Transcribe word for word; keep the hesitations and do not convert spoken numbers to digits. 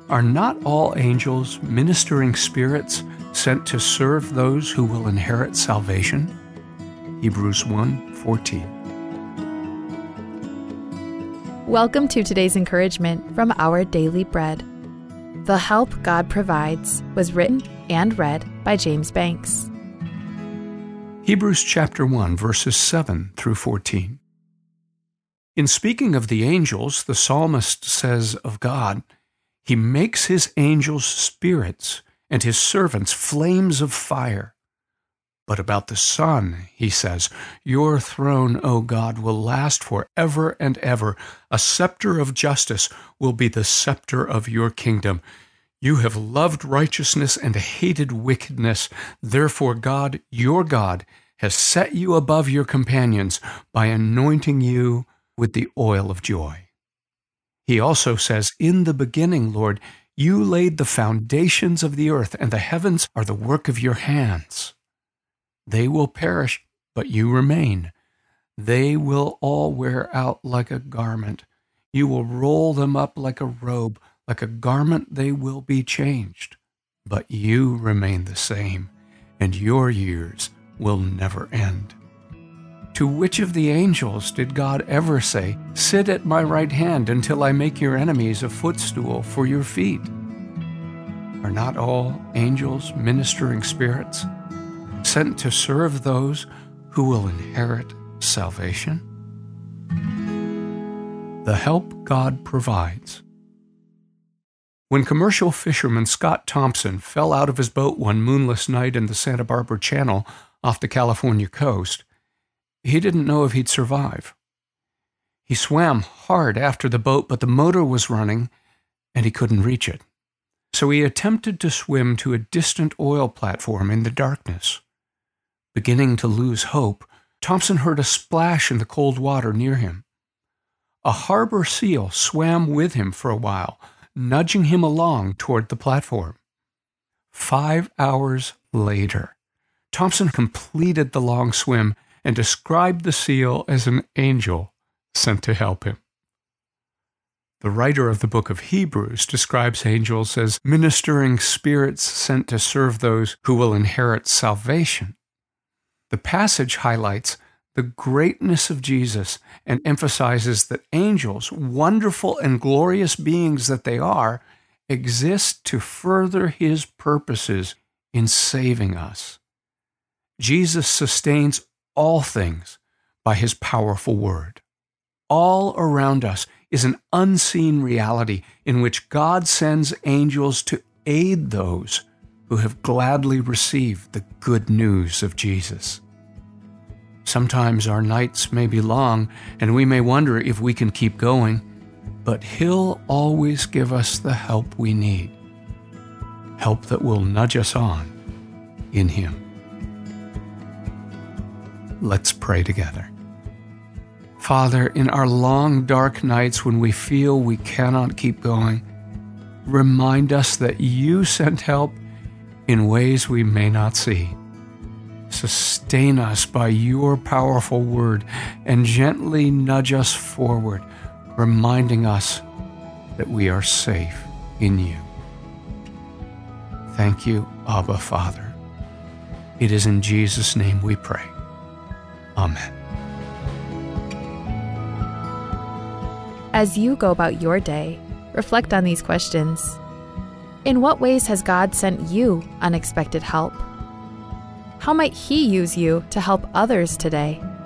Are not all angels ministering spirits sent to serve those who will inherit salvation? Hebrews one fourteen. Welcome to today's encouragement from Our Daily Bread. The Help God Provides was written and read by James Banks. Hebrews chapter one, verses seven through fourteen. In speaking of the angels, the psalmist says of God, He makes His angels spirits and His servants flames of fire. But about the Son, he says, Your throne, O God, will last forever and ever. A scepter of justice will be the scepter of your kingdom. You have loved righteousness and hated wickedness. Therefore God, your God, has set you above your companions by anointing you with the oil of joy. He also says, In the beginning, Lord, you laid the foundations of the earth, and the heavens are the work of your hands. They will perish, but you remain. They will all wear out like a garment. You will roll them up like a robe. Like a garment they will be changed. But you remain the same, and your years will never end. To which of the angels did God ever say, Sit at my right hand until I make your enemies a footstool for your feet? Are not all angels ministering spirits, sent to serve those who will inherit salvation? The help God provides. When commercial fisherman Scott Thompson fell out of his boat one moonless night in the Santa Barbara Channel off the California coast, he didn't know if he'd survive. He swam hard after the boat, but the motor was running and he couldn't reach it. So he attempted to swim to a distant oil platform in the darkness. Beginning to lose hope, Thompson heard a splash in the cold water near him. A harbor seal swam with him for a while, nudging him along toward the platform. Five hours later, Thompson completed the long swim and described the seal as an angel sent to help him. The writer of the book of Hebrews describes angels as ministering spirits sent to serve those who will inherit salvation. The passage highlights the greatness of Jesus and emphasizes that angels, wonderful and glorious beings that they are, exist to further His purposes in saving us. Jesus sustains all things by His powerful word. All around us is an unseen reality in which God sends angels to aid those who have gladly received the good news of Jesus. Sometimes our nights may be long, and we may wonder if we can keep going, but He'll always give us the help we need, help that will nudge us on in Him. Let's pray together. Father, in our long, dark nights when we feel we cannot keep going, remind us that You sent help in ways we may not see. Sustain us by Your powerful word and gently nudge us forward, reminding us that we are safe in You. Thank You, Abba Father. It is in Jesus' name we pray. Amen. As you go about your day, reflect on these questions. In what ways has God sent you unexpected help? How might He use you to help others today?